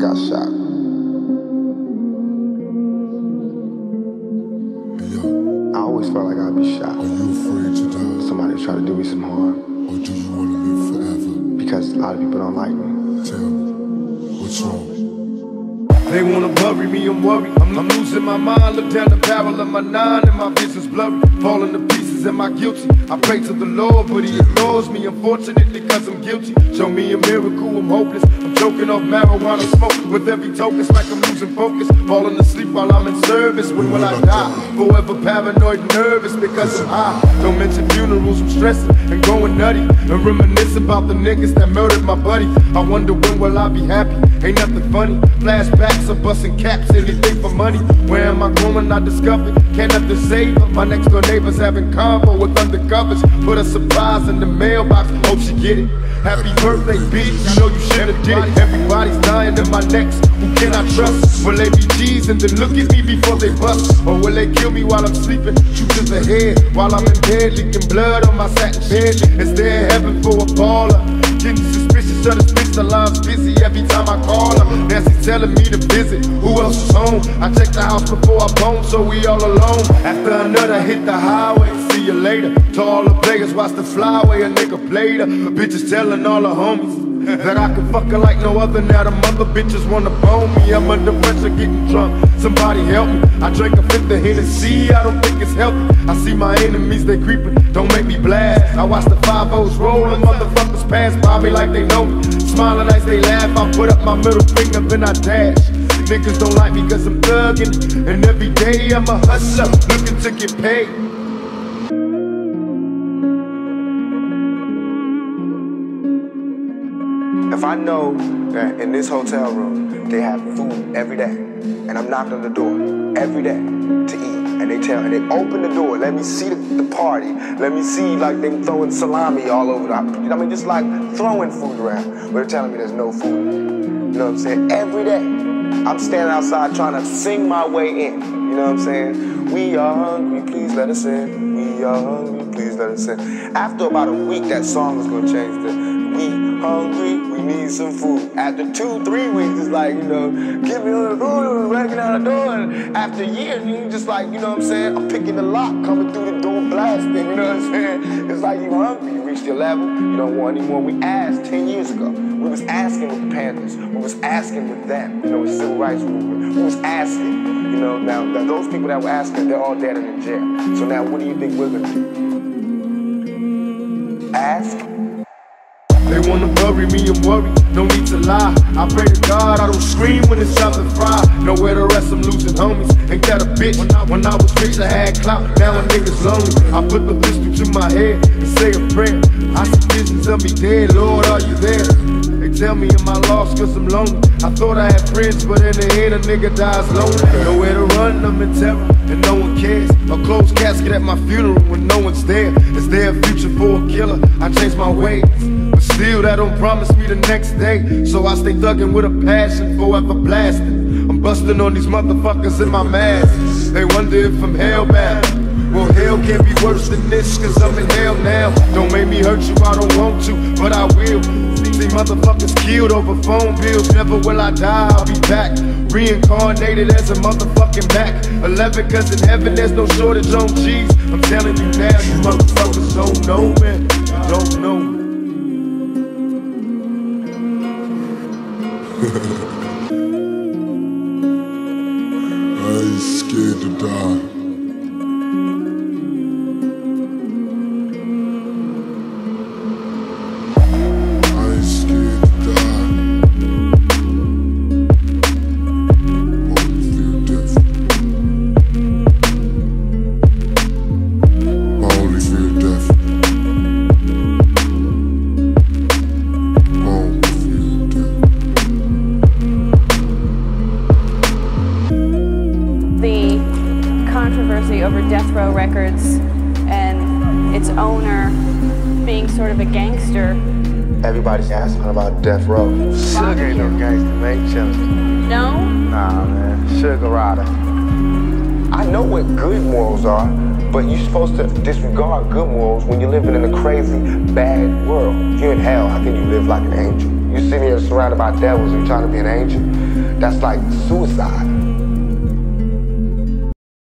got shot. Hey, yo. I always felt like I'd be shot. Are you afraid to die? Somebody try to do me some harm. Or do you want to live forever? Because a lot of people don't like me. Tell me, what's wrong? They wanna bury me, I'm worried. I'm losing my mind. Look down the barrel of my 9 and my vision's blurry. Falling to pieces, am I guilty? I pray to the Lord, but he ignores me. Unfortunately, cause I'm guilty. Show me a miracle, I'm hopeless. I'm choking off marijuana smoke. With every token, it's like I'm losing focus. Falling asleep while I'm in service. When will I die? Forever paranoid, nervous because I'm high. Don't mention funerals, I'm stressing and going nutty. And reminisce about the niggas that murdered my buddy. I wonder when will I be happy? Ain't nothing funny. Flashbacks of busting caps, anything for money. Where am I going? I discovered. Can't have to save her. My next door neighbors having combo with undercovers. Put a surprise in the mailbox. Hope she get it. Happy birthday, bitch. You know you should've did it. Everybody's dying in my next. Who can I trust? Will they be G's and then look at me before they bust? Or will they kill me while I'm sleeping? Shoot to the head while I'm in bed, leaking blood on my satin bed. Is there heaven for a baller? Getting suspicious of this bitch, the line's busy every time I call her. Nancy's telling me to visit, who else is home? I checked the house before I bone, so we all alone. After another hit the highway, see you later. To all the players, watch the flyway, a nigga played her. The bitches telling all the homies that I can fuck her like no other. Now the mother bitches wanna bone me. I'm under pressure getting drunk, somebody help me. I drank a fifth of Hennessy, I don't think it's healthy. I see my enemies, they creeping, don't make me blast. I watch the 5-0s rolling, motherfuckers pass by me like they know me. Smiling as they laugh, I put up my middle finger, then I dash. Niggas don't like me cause I'm thuggin', and every day I'm a hustler, looking to get paid. If I know that in this hotel room they have food every day, and I'm knocking on the door every day to eat, and they open the door, let me see the party, let me see like them throwing salami all over the, I mean just like throwing food around, but they're telling me there's no food. You know what I'm saying? Every day, I'm standing outside trying to sing my way in. You know what I'm saying? We are hungry, please let us in. We are hungry, please let us in. After about a week, that song is gonna change to we hungry, we need some food. After 2-3 weeks, it's like, you know, give me a food, breaking out the door. And after a year, you just like, you know what I'm saying? I'm picking the lock, coming through the door, blasting, you know what I'm saying? It's like you hungry, you reached your level, you don't want any more. We asked 10 years ago. We was asking with the Panthers. We was asking with them, you know, with civil rights movement. We was asking, you know, now those people that were asking, they're all dead and in jail. So now what do you think we're gonna do? Ask? They wanna bury me, I'm worried, no need to lie. I pray to God I don't scream when it's time to fry. Nowhere to rest, I'm losing homies. Ain't that a bitch? When I was rich, I had clout, now a nigga's lonely. I put the pistol to my head and say a prayer. I see visions of me dead, Lord, are you there? They tell me am I lost cause I'm lonely. I thought I had friends, but in the end a nigga dies lonely. Nowhere to run, I'm in terror, and no one cares. A closed casket at my funeral when no one's there. Is there a future for a killer? I changed my ways, but still that don't promise me the next day. So I stay thuggin' with a passion, forever blasting. I'm busting on these motherfuckers in my mask. They wonder if I'm hellbound. Well, hell can't be worse than this, cause I'm in hell now. Don't make me hurt you, I don't want to, but I will. See motherfuckers killed over phone bills. Never will I die, I'll be back. Reincarnated as a motherfucking Mac 11, cause in heaven there's no shortage on G's. I'm telling you now, you motherfuckers don't know, man. You don't know me. I ain't scared to die. Controversy over Death Row Records and its owner being sort of a gangster. Everybody's asking about Death Row. Suge ain't no gangster, man. Chillin'. No? Nah, man. Suge a rider. I know what good morals are, but you're supposed to disregard good morals when you're living in a crazy, bad world. If you're in hell, how can you live like an angel? You sitting here surrounded by devils and you trying to be an angel? That's like suicide.